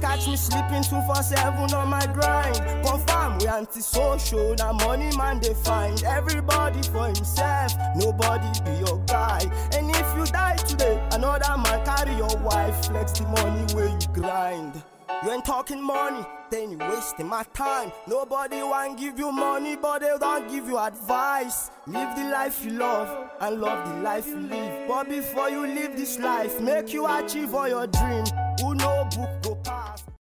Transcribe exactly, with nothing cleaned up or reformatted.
catch me sleeping two four seven on my grind. Confirm we anti-social, now money man they find. Everybody for himself, nobody be your guy. And if you die today, another man carry your wife. Flex the money where you grind. You ain't talking money, then you wasting my time. Nobody want give you money, but they don't give you advice. Live the life you love, and love the life you live. But before you live this life, make you achieve all your dream. Who know book go pass.